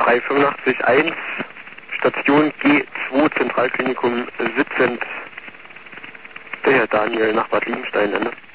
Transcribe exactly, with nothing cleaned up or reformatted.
drei acht fünf eins, Station G zwei, Zentralklinikum sitzend, der Herr Daniel nach Bad Liebenstein, ne?